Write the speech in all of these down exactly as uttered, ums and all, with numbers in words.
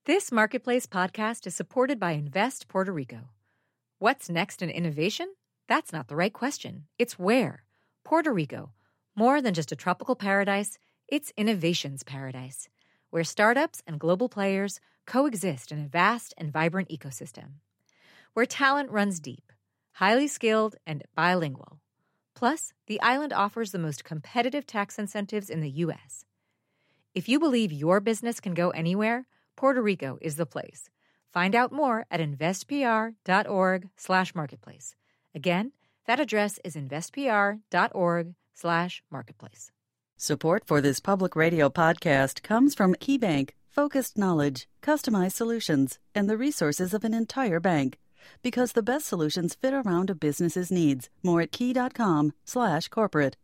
This Marketplace podcast is supported by Invest Puerto Rico. What's next in innovation? That's not the right question. It's where. Puerto Rico. More than just a tropical paradise, it's innovation's paradise, where startups and global players coexist in a vast and vibrant ecosystem. Where talent runs deep, highly skilled, and bilingual. Plus, the island offers the most competitive tax incentives in the U S. If you believe your business can go anywhere, Puerto Rico is the place. Find out more at investpr.org slash marketplace. Again, that address is investpr.org slash marketplace. Support for this public radio podcast comes from KeyBank, focused knowledge, customized solutions, and the resources of an entire bank. Because the best solutions fit around a business's needs. More at key.com slash corporate.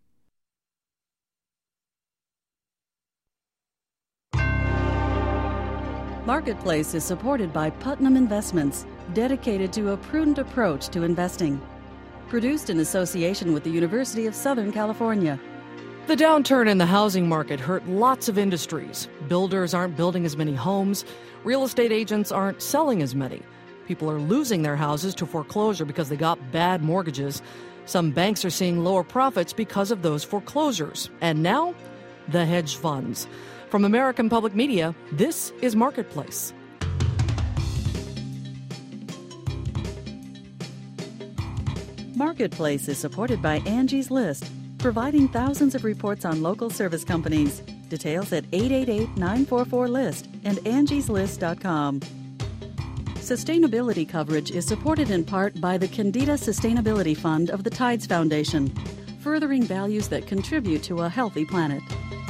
Marketplace is supported by Putnam Investments, dedicated to a prudent approach to investing. Produced in association with the University of Southern California. The downturn in the housing market hurt lots of industries. Builders aren't building as many homes. Real estate agents aren't selling as many. People are losing their houses to foreclosure because they got bad mortgages. Some banks are seeing lower profits because of those foreclosures. And now, the hedge funds. From American Public Media, this is Marketplace. Marketplace is supported by Angie's List, providing thousands of reports on local service companies. Details at eight eight eight, nine four four, list and angies list dot com. Sustainability coverage is supported in part by the Candida Sustainability Fund of the Tides Foundation, furthering values that contribute to a healthy planet.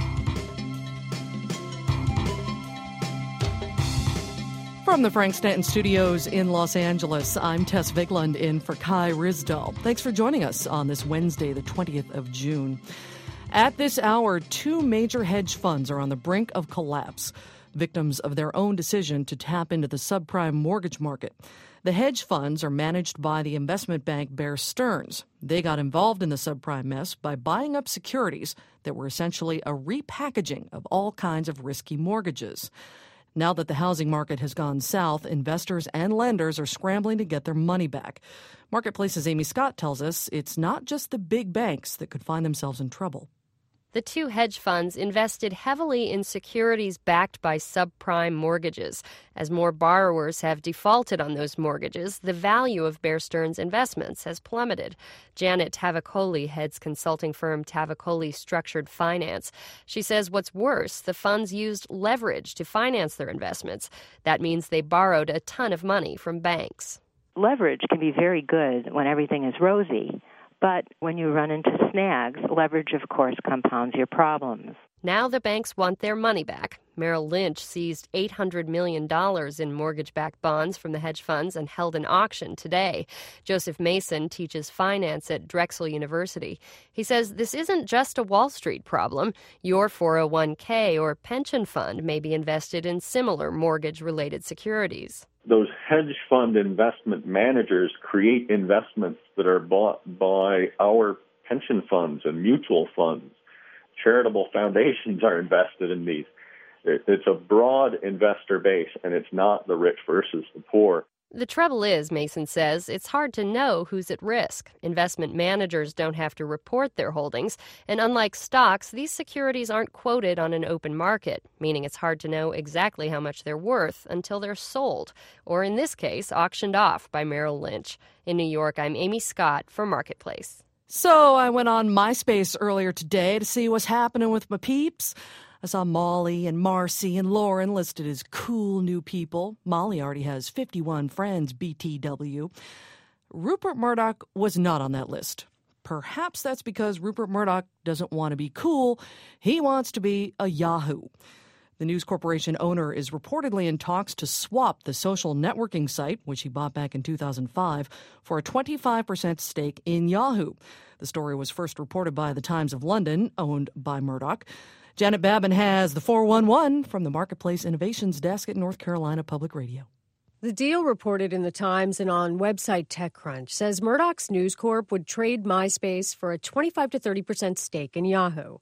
From the Frank Stanton Studios in Los Angeles, I'm Tess Vigland in for Kai Risdell. Thanks for joining us on this Wednesday, the twentieth of June. At this hour, two major hedge funds are on the brink of collapse, victims of their own decision to tap into the subprime mortgage market. The hedge funds are managed by the investment bank Bear Stearns. They got involved in the subprime mess by buying up securities that were essentially a repackaging of all kinds of risky mortgages. Now that the housing market has gone south, investors and lenders are scrambling to get their money back. Marketplace's Amy Scott tells us it's not just the big banks that could find themselves in trouble. The two hedge funds invested heavily in securities backed by subprime mortgages. As more borrowers have defaulted on those mortgages, the value of Bear Stearns investments has plummeted. Janet Tavakoli heads consulting firm Tavakoli Structured Finance. She says what's worse, the funds used leverage to finance their investments. That means they borrowed a ton of money from banks. Leverage can be very good when everything is rosy. But when you run into snags, leverage, of course, compounds your problems. Now the banks want their money back. Merrill Lynch seized eight hundred million dollars in mortgage-backed bonds from the hedge funds and held an auction today. Joseph Mason teaches finance at Drexel University. He says this isn't just a Wall Street problem. Your four oh one k or pension fund may be invested in similar mortgage-related securities. Those hedge fund investment managers create investments that are bought by our pension funds and mutual funds. Charitable foundations are invested in these. It's a broad investor base, and it's not the rich versus the poor. The trouble is, Mason says, it's hard to know who's at risk. Investment managers don't have to report their holdings, and unlike stocks, these securities aren't quoted on an open market, meaning it's hard to know exactly how much they're worth until they're sold, or in this case, auctioned off by Merrill Lynch. In New York, I'm Amy Scott for Marketplace. So I went on MySpace earlier today to see what's happening with my peeps. I saw Molly and Marcy and Lauren listed as cool new people. Molly already has fifty-one friends, B T W. Rupert Murdoch was not on that list. Perhaps that's because Rupert Murdoch doesn't want to be cool. He wants to be a Yahoo. The News Corporation owner is reportedly in talks to swap the social networking site, which he bought back in two thousand five, for a twenty-five percent stake in Yahoo. The story was first reported by the Times of London, owned by Murdoch. Janet Babin has the four one one from the Marketplace Innovations Desk at North Carolina Public Radio. The deal reported in the Times and on website TechCrunch says Murdoch's News Corp would trade MySpace for a twenty-five to thirty percent stake in Yahoo.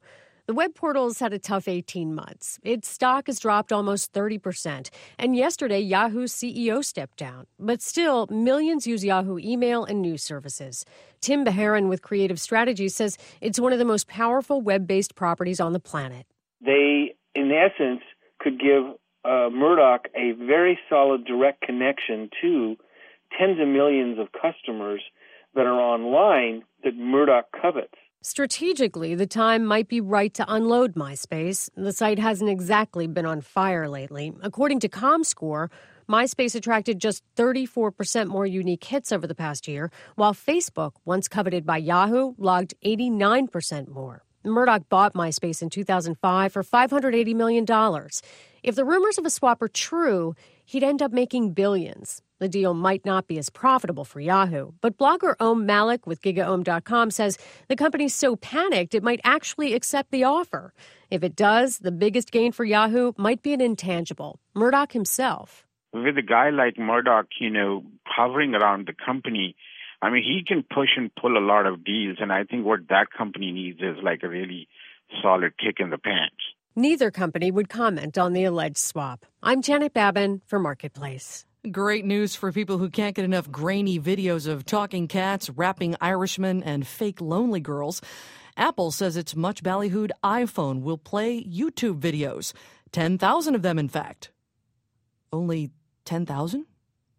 The web portal's had a tough eighteen months. Its stock has dropped almost thirty percent. And yesterday, Yahoo's C E O stepped down. But still, millions use Yahoo email and news services. Tim Beharan with Creative Strategies says it's one of the most powerful web-based properties on the planet. They, in essence, could give uh, Murdoch a very solid direct connection to tens of millions of customers that are online that Murdoch covets. Strategically, the time might be right to unload MySpace. The site hasn't exactly been on fire lately. According to ComScore, MySpace attracted just thirty-four percent more unique hits over the past year, while Facebook, once coveted by Yahoo, logged eighty-nine percent more. Murdoch bought MySpace in two thousand five for five hundred eighty million dollars. If the rumors of a swap are true, he'd end up making billions. The deal might not be as profitable for Yahoo, but blogger Om Malik with gigaom dot com says the company's so panicked it might actually accept the offer. If it does, the biggest gain for Yahoo might be an intangible, Murdoch himself. With a guy like Murdoch, you know, hovering around the company, I mean, he can push and pull a lot of deals, and I think what that company needs is like a really solid kick in the pants. Neither company would comment on the alleged swap. I'm Janet Babin for Marketplace. Great news for people who can't get enough grainy videos of talking cats, rapping Irishmen, and fake lonely girls. Apple says its much ballyhooed iPhone will play YouTube videos. ten thousand of them, in fact. Only ten thousand?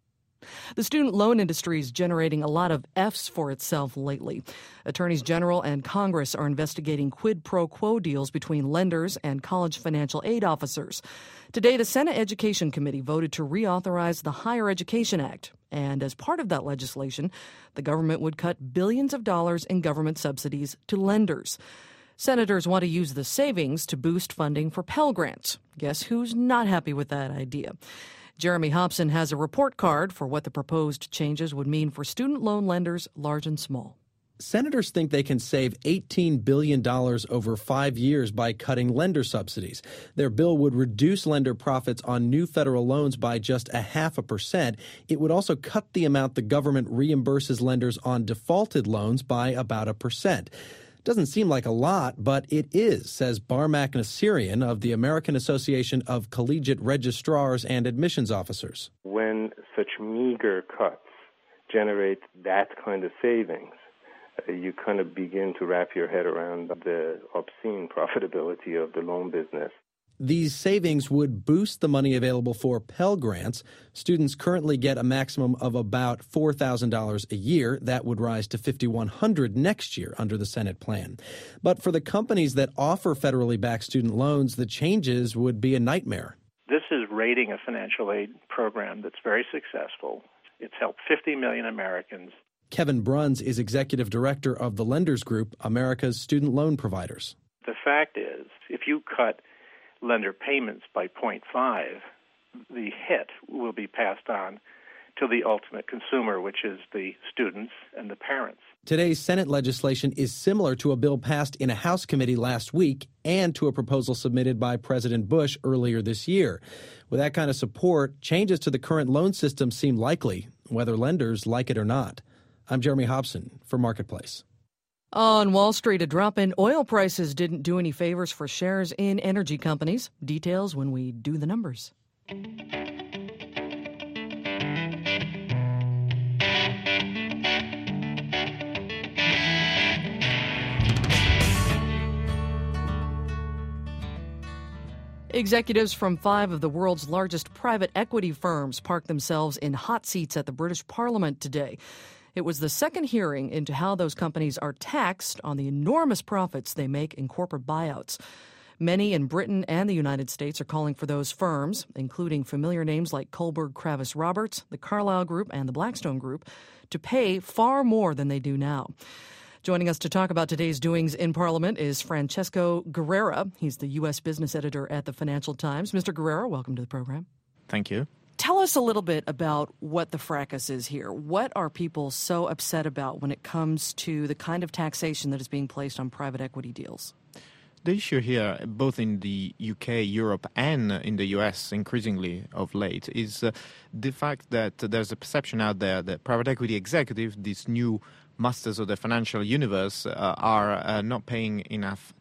The student loan industry is generating a lot of F's for itself lately. Attorneys General and Congress are investigating quid pro quo deals between lenders and college financial aid officers. Today, the Senate Education Committee voted to reauthorize the Higher Education Act. And as part of that legislation, the government would cut billions of dollars in government subsidies to lenders. Senators want to use the savings to boost funding for Pell Grants. Guess who's not happy with that idea? Jeremy Hobson has a report card for what the proposed changes would mean for student loan lenders, large and small. Senators think they can save eighteen billion dollars over five years by cutting lender subsidies. Their bill would reduce lender profits on new federal loans by just a half a percent. It would also cut the amount the government reimburses lenders on defaulted loans by about a percent. Doesn't seem like a lot, but it is, says Barmak Nassirian of the American Association of Collegiate Registrars and Admissions Officers. When such meager cuts generate that kind of savings, uh, you kind of begin to wrap your head around the obscene profitability of the loan business. These savings would boost the money available for Pell Grants. Students currently get a maximum of about four thousand dollars a year. That would rise to five thousand one hundred dollars next year under the Senate plan. But for the companies that offer federally backed student loans, the changes would be a nightmare. This is raiding a financial aid program that's very successful. It's helped fifty million Americans. Kevin Bruns is executive director of the Lenders Group, America's student loan providers. The fact is, if you cut lender payments by zero point five, the hit will be passed on to the ultimate consumer, which is the students and the parents. Today's Senate legislation is similar to a bill passed in a House committee last week and to a proposal submitted by President Bush earlier this year. With that kind of support, changes to the current loan system seem likely, whether lenders like it or not. I'm Jeremy Hobson for Marketplace. On Wall Street, a drop in oil prices didn't do any favors for shares in energy companies. Details when we do the numbers. Executives from five of the world's largest private equity firms parked themselves in hot seats at the British Parliament today. It was the second hearing into how those companies are taxed on the enormous profits they make in corporate buyouts. Many in Britain and the United States are calling for those firms, including familiar names like Kohlberg Kravis Roberts, the Carlyle Group, and the Blackstone Group, to pay far more than they do now. Joining us to talk about today's doings in Parliament is Francesco Guerrera. He's the U S business editor at the Financial Times. Mister Guerrera, welcome to the program. Thank you. Tell us a little bit about what the fracas is here. What are people so upset about when it comes to the kind of taxation that is being placed on private equity deals? The issue here, both in the U K, Europe, and in the U S increasingly of late, is uh, the fact that there's a perception out there that private equity executives, these new masters of the financial universe, uh, are uh, not paying enough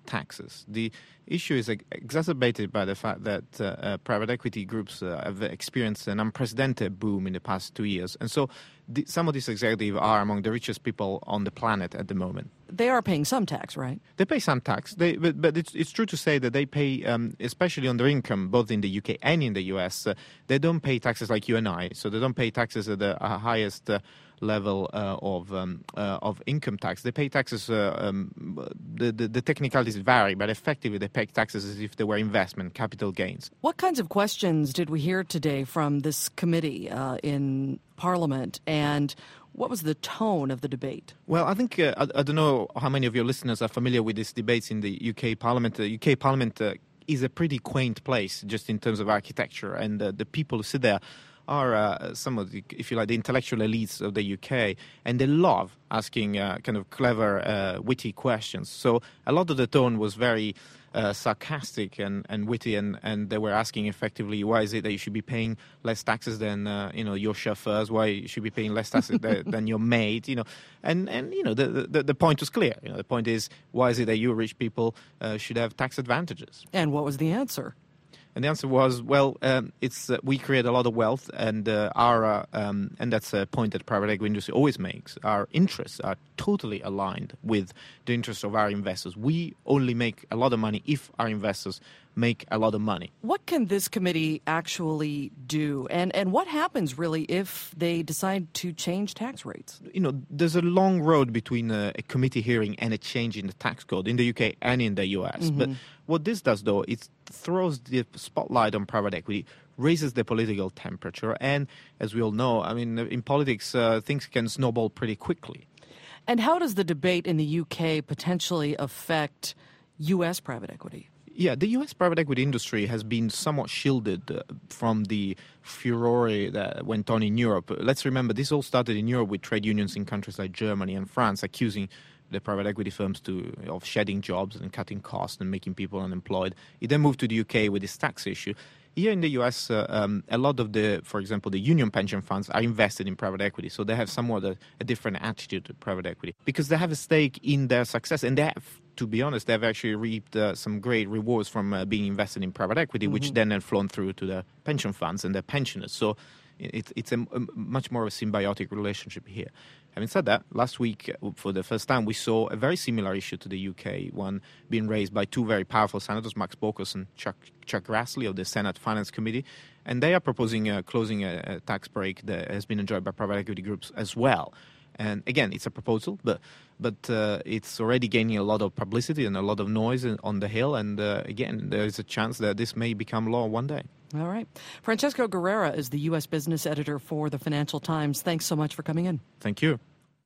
taxes. The issue is exacerbated by the fact that uh, uh, private equity groups uh, have experienced an unprecedented boom in the past two years. And so the, some of these executives are among the richest people on the planet at the moment. They are paying some tax, right? They pay some tax, they, but, but it's, it's true to say that they pay, um, especially on their income, both in the U K and in the U S, uh, they don't pay taxes like you and I. So they don't pay taxes at the uh, highest uh, level uh, of um, uh, of income tax. They pay taxes, uh, um, the, the, the technicalities vary, but effectively they pay taxes as if they were investment, capital gains. What kinds of questions did we hear today from this committee uh, in Parliament, and what was the tone of the debate? Well, I think, uh, I, I don't know how many of your listeners are familiar with these debates in the U K Parliament. The U K Parliament uh, is a pretty quaint place just in terms of architecture, and uh, the people who sit there are uh, some of the, if you like, the intellectual elites of the U K, and they love asking uh, kind of clever, uh, witty questions. So a lot of the tone was very uh, sarcastic and, and witty, and, and they were asking effectively, why is it that you should be paying less taxes than uh, you know your chauffeurs? Why you should be paying less taxes than, than your maid? You know, and and you know the, the the point was clear. You know, the point is, why is it that you rich people uh, should have tax advantages? And what was the answer? And the answer was, well, um, it's uh, we create a lot of wealth, and uh, our uh, um, and that's a point that private equity industry always makes. Our interests are totally aligned with the interests of our investors. We only make a lot of money if our investors make a lot of money. What can this committee actually do? And and what happens, really, if they decide to change tax rates? You know, there's a long road between a, a committee hearing and a change in the tax code in the U K and in the U S. Mm-hmm. But what this does, though, it throws the spotlight on private equity, raises the political temperature. And as we all know, I mean, in politics, uh, things can snowball pretty quickly. And how does the debate in the U K potentially affect U S private equity? Yeah, the U S private equity industry has been somewhat shielded uh, from the furore that went on in Europe. Let's remember, this all started in Europe with trade unions in countries like Germany and France accusing the private equity firms to of shedding jobs and cutting costs and making people unemployed. It then moved to the U K with this tax issue. Here in the U S, uh, um, a lot of the, for example, the union pension funds are invested in private equity, so they have somewhat a, a different attitude to private equity because they have a stake in their success, and they have, to be honest, they've actually reaped uh, some great rewards from uh, being invested in private equity, mm-hmm. which then have flown through to the pension funds and their pensioners. So it, it's a, a much more of a symbiotic relationship here. Having said that, last week, for the first time, we saw a very similar issue to the U K, one being raised by two very powerful senators, Max Baucus and Chuck, Chuck Grassley of the Senate Finance Committee, and they are proposing uh, closing a, a tax break that has been enjoyed by private equity groups as well. And again, it's a proposal, but but uh, it's already gaining a lot of publicity and a lot of noise on the Hill. And uh, again, there is a chance that this may become law one day. All right. Francesco Guerrera is the U S business editor for the Financial Times. Thanks so much for coming in. Thank you.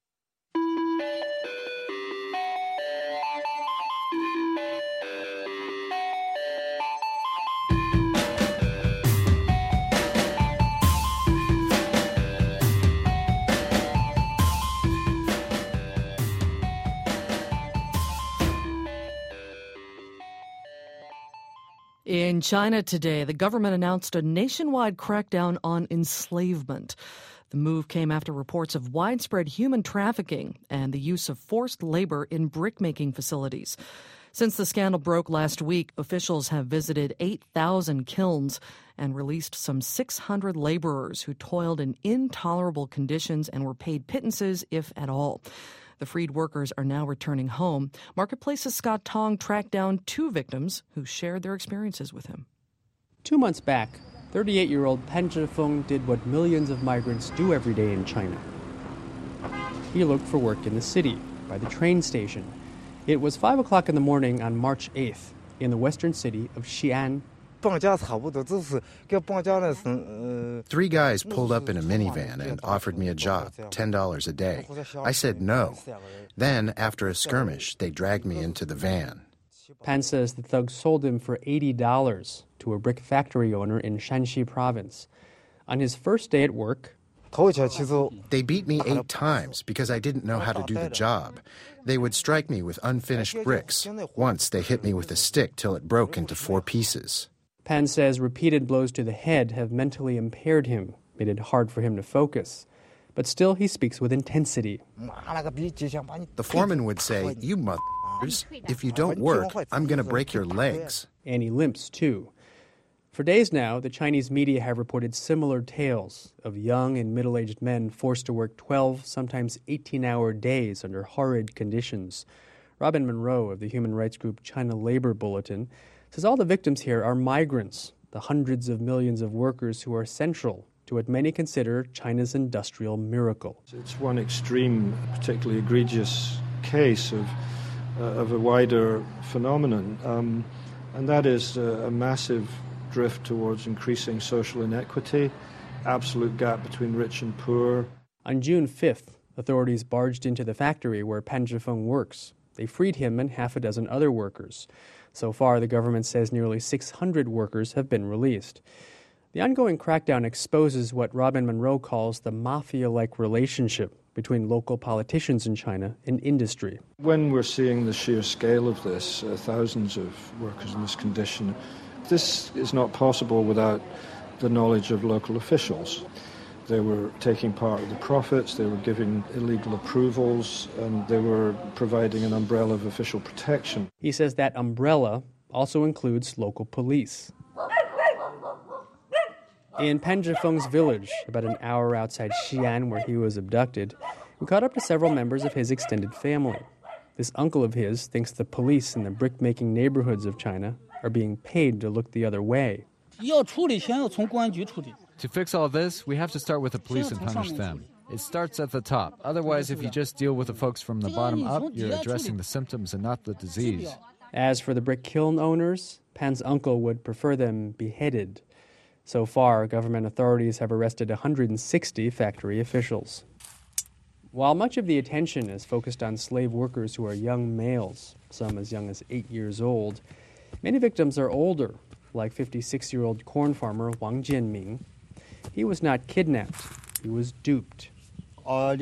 In China today, the government announced a nationwide crackdown on enslavement. The move came after reports of widespread human trafficking and the use of forced labor in brick-making facilities. Since the scandal broke last week, officials have visited eight thousand kilns and released some six hundred laborers who toiled in intolerable conditions and were paid pittances, if at all. The freed workers are now returning home. Marketplace's Scott Tong tracked down two victims who shared their experiences with him. Two months back, thirty-eight-year-old Pan Zhifeng did what millions of migrants do every day in China. He looked for work in the city, by the train station. It was five o'clock in the morning on March eighth in the western city of Xi'an. Three guys pulled up in a minivan and offered me a job, ten dollars a day. I said no. Then, after a skirmish, they dragged me into the van. Pan says the thugs sold him for eighty dollars to a brick factory owner in Shanxi province. On his first day at work, they beat me eight times because I didn't know how to do the job. They would strike me with unfinished bricks. Once they hit me with a stick till it broke into four pieces. Pan says repeated blows to the head have mentally impaired him, made it hard for him to focus. But still, he speaks with intensity. The foreman would say, "You mother," If you don't work, I'm going to break your legs. And he limps, too. For days now, the Chinese media have reported similar tales of young and middle-aged men forced to work twelve, sometimes eighteen-hour days under horrid conditions. Robin Monroe of the human rights group China Labor Bulletin says all the victims here are migrants, the hundreds of millions of workers who are central to what many consider China's industrial miracle. It's one extreme, particularly egregious case of, uh, of a wider phenomenon, um, and that is uh, a massive drift towards increasing social inequity, absolute gap between rich and poor. On June fifth, authorities barged into the factory where Pan Zhifeng works. They freed him and half a dozen other workers. So far, the government says nearly six hundred workers have been released. The ongoing crackdown exposes what Robin Monroe calls the mafia-like relationship between local politicians in China and industry. When we're seeing the sheer scale of this, uh, thousands of workers in this condition, this is not possible without the knowledge of local officials. They were taking part of the profits, they were giving illegal approvals, and they were providing an umbrella of official protection. He says that umbrella also includes local police. In Pan Zhifeng's village, about an hour outside Xi'an, where he was abducted, we caught up to several members of his extended family. This uncle of his thinks the police in the brick-making neighborhoods of China are being paid to look the other way. To fix all this, we have to start with the police and punish them. It starts at the top. Otherwise, if you just deal with the folks from the bottom up, you're addressing the symptoms and not the disease. As for the brick kiln owners, Pan's uncle would prefer them beheaded. So far, government authorities have arrested one hundred sixty factory officials. While much of the attention is focused on slave workers who are young males, some as young as eight years old, many victims are older, like fifty-six-year-old corn farmer Wang Jianming. He was not kidnapped, he was duped. One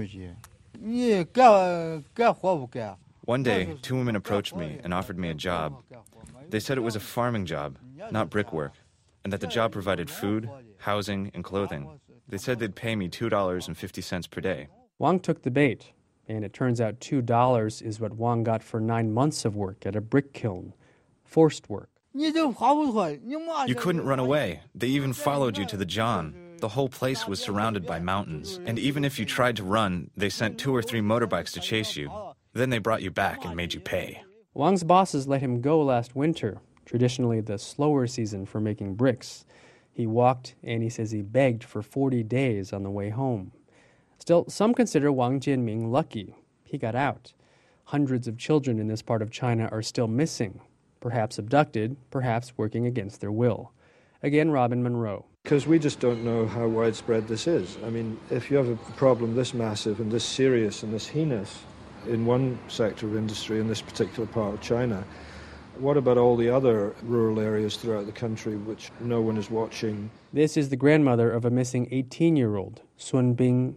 day, two women approached me and offered me a job. They said it was a farming job, not brickwork, and that the job provided food, housing, and clothing. They said they'd pay me two dollars and fifty cents per day. Wang took the bait, and it turns out two dollars is what Wang got for nine months of work at a brick kiln, forced work. You couldn't run away. They even followed you to the John. The whole place was surrounded by mountains, and even if you tried to run, they sent two or three motorbikes to chase you. Then they brought you back and made you pay. Wang's bosses let him go last winter, traditionally the slower season for making bricks. He walked, and he says he begged for forty days on the way home. Still, some consider Wang Jianming lucky. He got out. Hundreds of children in this part of China are still missing, perhaps abducted, perhaps working against their will. Again, Robin Monroe. Because we just don't know how widespread this is. I mean, if you have a problem this massive and this serious and this heinous in one sector of industry in this particular part of China, what about all the other rural areas throughout the country which no one is watching? This is the grandmother of a missing eighteen-year-old, Sun Bing.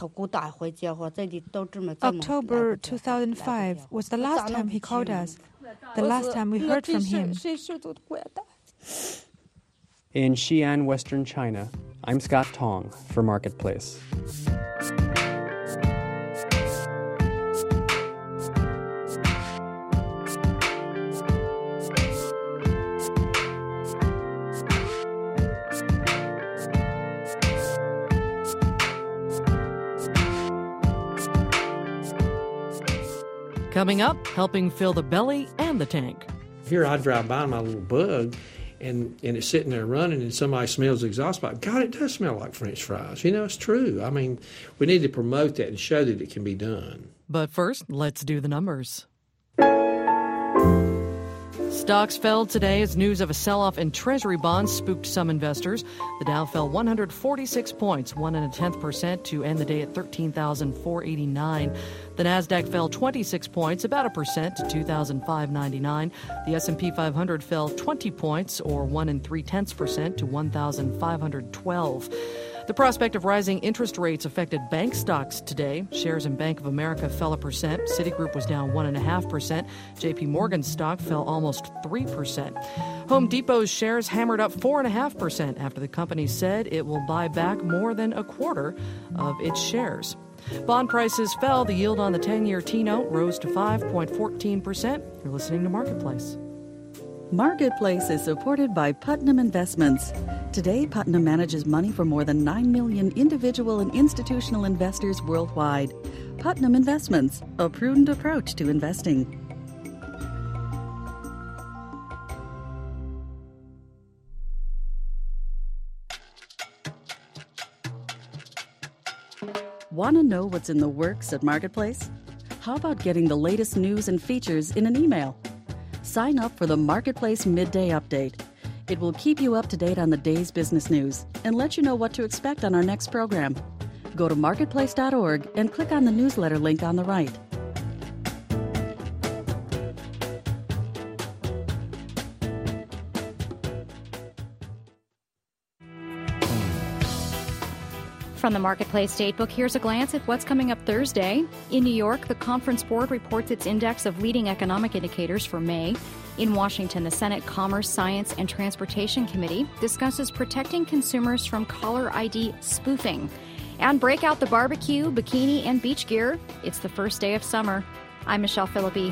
October two thousand five was the last time he called us, the last time we heard from him. In Xi'an, Western China, I'm Scott Tong for Marketplace. Coming up, helping fill the belly and the tank. Here I drive by my little bug, and, and it's sitting there running, and somebody smells the exhaust pipe. God, it does smell like French fries. You know, it's true. I mean, we need to promote that and show that it can be done. But first, let's do the numbers. Stocks fell today as news of a sell-off in Treasury bonds spooked some investors. The Dow fell one hundred forty-six points, one and a tenth percent, to end the day at thirteen thousand four hundred eighty-nine. The Nasdaq fell twenty-six points, about a percent, to two thousand five hundred ninety-nine. The S and P five hundred fell twenty points, or one and three tenths percent, to one thousand five hundred twelve. The prospect of rising interest rates affected bank stocks today. Shares in Bank of America fell a percent. Citigroup was down one and a half percent. J P Morgan's stock fell almost three percent. Home Depot's shares hammered up four and a half percent after the company said it will buy back more than a quarter of its shares. Bond prices fell. The yield on the ten-year T-note rose to five point one four percent. You're listening to Marketplace. Marketplace is supported by Putnam Investments. Today, Putnam manages money for more than nine million individual and institutional investors worldwide. Putnam Investments, a prudent approach to investing. Want to know what's in the works at Marketplace? How about getting the latest news and features in an email? Sign up for the Marketplace Midday Update. It will keep you up to date on the day's business news and let you know what to expect on our next program. Go to marketplace dot org and click on the newsletter link on the right. From the Marketplace Datebook, here's a glance at what's coming up Thursday. In New York, the Conference Board reports its index of leading economic indicators for May. In Washington, the Senate Commerce, Science, and Transportation Committee discusses protecting consumers from caller I D spoofing. And break out the barbecue, bikini, and beach gear. It's the first day of summer. I'm Michelle Philippi.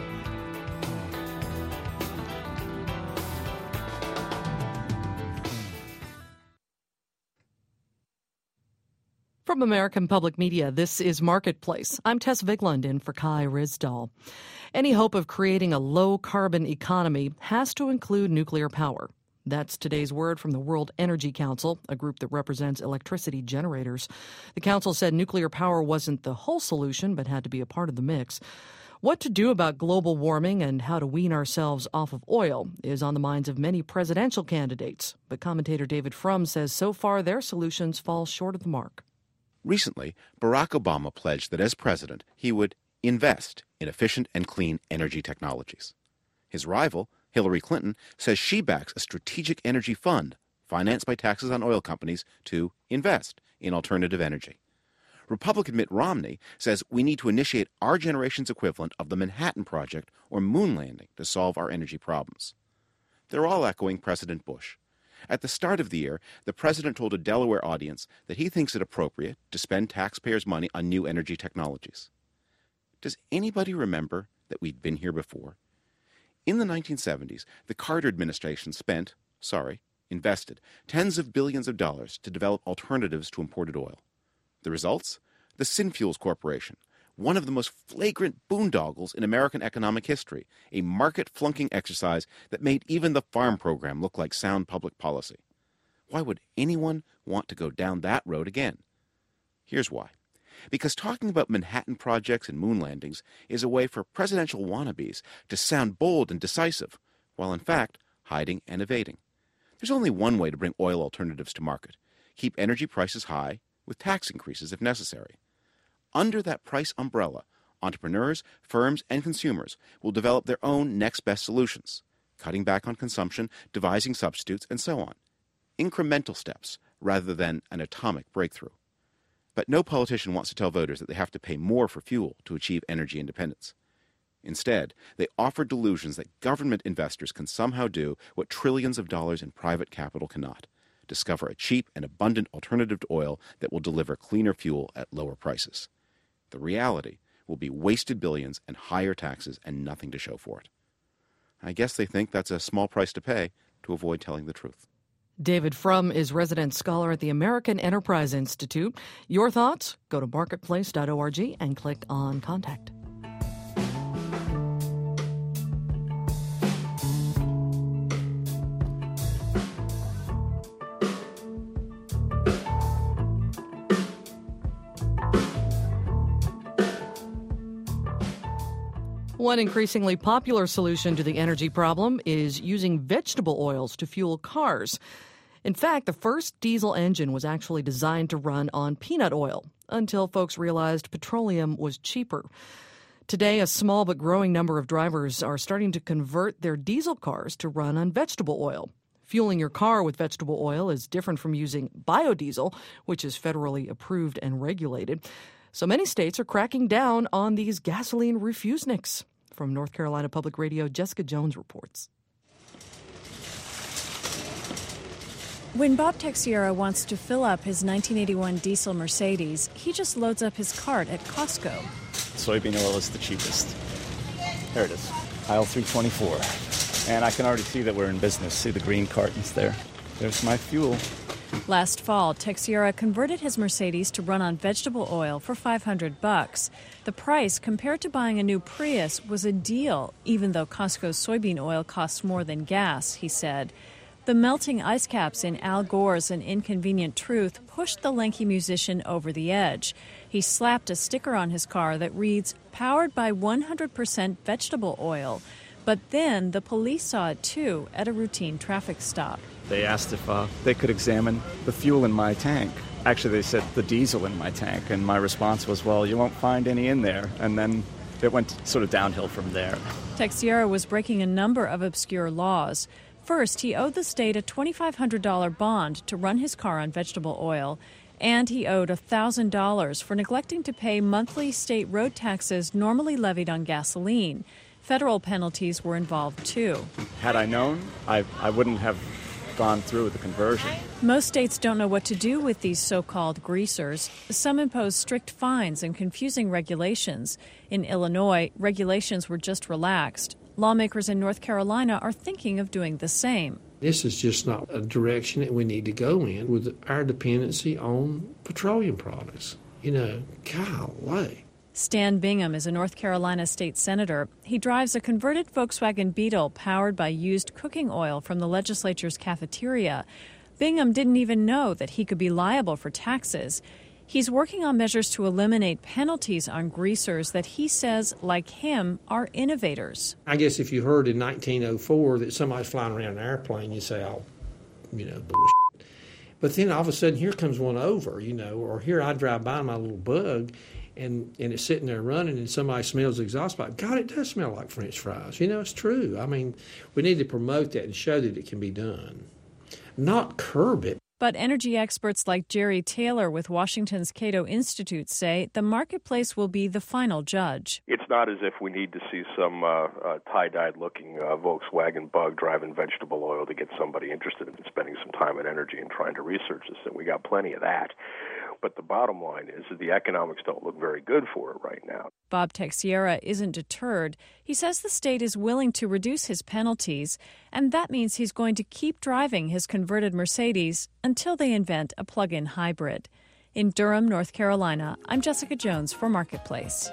From American Public Media, this is Marketplace. I'm Tess Vigeland in for Kai Rizdal. Any hope of creating a low-carbon economy has to include nuclear power. That's today's word from the World Energy Council, a group that represents electricity generators. The council said nuclear power wasn't the whole solution, but had to be a part of the mix. What to do about global warming and how to wean ourselves off of oil is on the minds of many presidential candidates. But commentator David Frum says so far their solutions fall short of the mark. Recently, Barack Obama pledged that as president, he would invest in efficient and clean energy technologies. His rival, Hillary Clinton, says she backs a strategic energy fund financed by taxes on oil companies to invest in alternative energy. Republican Mitt Romney says we need to initiate our generation's equivalent of the Manhattan Project or moon landing to solve our energy problems. They're all echoing President Bush. At the start of the year, the president told a Delaware audience that he thinks it appropriate to spend taxpayers' money on new energy technologies. Does anybody remember that we'd been here before? In the nineteen seventies, the Carter administration spent, sorry, invested tens of billions of dollars to develop alternatives to imported oil. The results? The Synfuels Corporation, one of the most flagrant boondoggles in American economic history, a market-flunking exercise that made even the farm program look like sound public policy. Why would anyone want to go down that road again? Here's why. Because talking about Manhattan projects and moon landings is a way for presidential wannabes to sound bold and decisive, while in fact hiding and evading. There's only one way to bring oil alternatives to market: keep energy prices high with tax increases if necessary. Under that price umbrella, entrepreneurs, firms, and consumers will develop their own next best solutions, cutting back on consumption, devising substitutes, and so on. Incremental steps rather than an atomic breakthrough. But no politician wants to tell voters that they have to pay more for fuel to achieve energy independence. Instead, they offer delusions that government investors can somehow do what trillions of dollars in private capital cannot: discover a cheap and abundant alternative to oil that will deliver cleaner fuel at lower prices. The reality will be wasted billions and higher taxes and nothing to show for it. I guess they think that's a small price to pay to avoid telling the truth. David Frum is resident scholar at the American Enterprise Institute. Your thoughts? Go to marketplace dot org and click on Contact. One increasingly popular solution to the energy problem is using vegetable oils to fuel cars. In fact, the first diesel engine was actually designed to run on peanut oil until folks realized petroleum was cheaper. Today, a small but growing number of drivers are starting to convert their diesel cars to run on vegetable oil. Fueling your car with vegetable oil is different from using biodiesel, which is federally approved and regulated. So many states are cracking down on these gasoline refuseniks. From North Carolina Public Radio, Jessica Jones reports. When Bob Texiera wants to fill up his nineteen eighty-one diesel Mercedes, he just loads up his cart at Costco. Soybean oil is the cheapest. There it is, aisle three twenty-four. And I can already see that we're in business. See the green cartons there? There's my fuel. Last fall, Texiera converted his Mercedes to run on vegetable oil for five hundred bucks. The price, compared to buying a new Prius, was a deal, even though Costco's soybean oil costs more than gas, he said. The melting ice caps in Al Gore's An Inconvenient Truth pushed the lanky musician over the edge. He slapped a sticker on his car that reads, "Powered by one hundred percent vegetable oil." But then the police saw it too at a routine traffic stop. They asked if uh, they could examine the fuel in my tank. Actually, they said the diesel in my tank, and my response was, well, you won't find any in there. And then it went sort of downhill from there. Texiera was breaking a number of obscure laws. First, he owed the state a twenty-five hundred dollars bond to run his car on vegetable oil, and he owed one thousand dollars for neglecting to pay monthly state road taxes normally levied on gasoline. Federal penalties were involved, too. Had I known, I, I wouldn't have gone through with the conversion. Most states don't know what to do with these so-called greasers. Some impose strict fines and confusing regulations. In Illinois, regulations were just relaxed. Lawmakers in North Carolina are thinking of doing the same. This is just not a direction that we need to go in with our dependency on petroleum products. You know, golly. Stan Bingham is a North Carolina state senator. He drives a converted Volkswagen Beetle powered by used cooking oil from the legislature's cafeteria. Bingham didn't even know that he could be liable for taxes. He's working on measures to eliminate penalties on greasers that he says, like him, are innovators. I guess if you heard in nineteen oh four that somebody's flying around an airplane, you say, oh, you know, bullshit. But then all of a sudden, here comes one over, you know, or here I drive by my little Bug, and, and it's sitting there running, and somebody smells the exhaust pipe. God, it does smell like French fries. You know, it's true. I mean, we need to promote that and show that it can be done, not curb it. But energy experts like Jerry Taylor with Washington's Cato Institute say the marketplace will be the final judge. It's not as if we need to see some uh, uh, tie-dyed looking uh, Volkswagen Bug driving vegetable oil to get somebody interested in spending some time and energy and trying to research this. And we got plenty of that. But the bottom line is that the economics don't look very good for it right now. Bob Texiera isn't deterred. He says the state is willing to reduce his penalties, and that means he's going to keep driving his converted Mercedes until they invent a plug-in hybrid. In Durham, North Carolina, I'm Jessica Jones for Marketplace.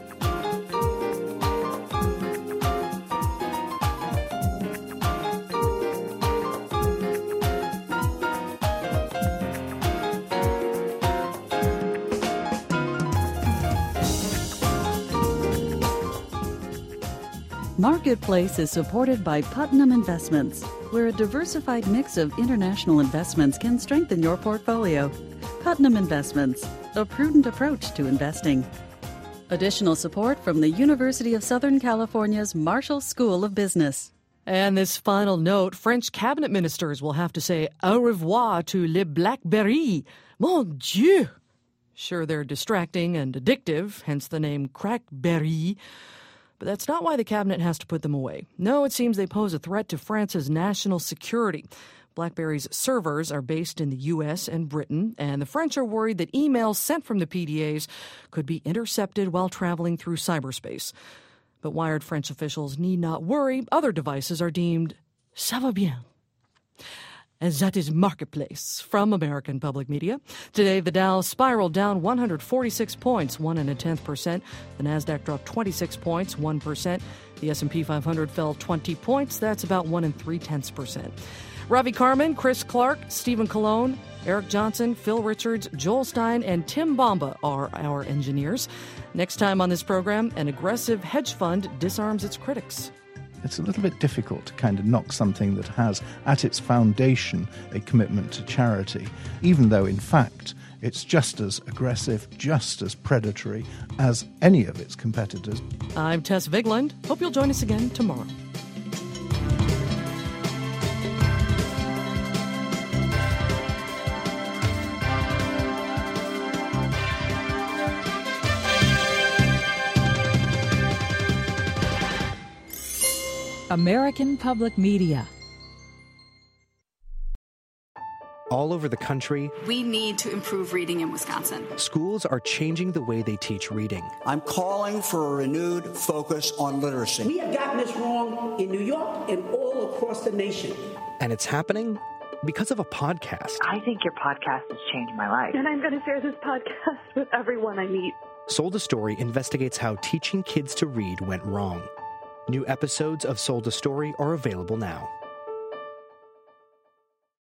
Marketplace is supported by Putnam Investments, where a diversified mix of international investments can strengthen your portfolio. Putnam Investments, a prudent approach to investing. Additional support from the University of Southern California's Marshall School of Business. And this final note, French cabinet ministers will have to say au revoir to les Blackberry. Mon Dieu! Sure, they're distracting and addictive, hence the name Crackberry. But that's not why the cabinet has to put them away. No, it seems they pose a threat to France's national security. BlackBerry's servers are based in the U S and Britain, and the French are worried that emails sent from the P D As could be intercepted while traveling through cyberspace. But wired French officials need not worry. Other devices are deemed ça va bien. And that is Marketplace from American Public Media. Today, the Dow spiraled down one hundred forty-six points, one and a tenth percent. The Nasdaq dropped twenty-six points, one percent. The S and P five hundred fell twenty points. That's about one and three tenths percent. Ravi Carmen, Chris Clark, Stephen Colon, Eric Johnson, Phil Richards, Joel Stein, and Tim Bomba are our engineers. Next time on this program, an aggressive hedge fund disarms its critics. It's a little bit difficult to kind of knock something that has at its foundation a commitment to charity, even though, in fact, it's just as aggressive, just as predatory as any of its competitors. I'm Tess Vigland. Hope you'll join us again tomorrow. American Public Media. all over the country. We need to improve reading in Wisconsin. Schools are changing the way they teach reading. I'm calling for a renewed focus on literacy. We have gotten this wrong in New York and all across the nation. And it's happening because of a podcast. I think your podcast has changed my life. And I'm going to share this podcast with everyone I meet. Sold a Story investigates how teaching kids to read went wrong. New episodes of Sold a Story are available now.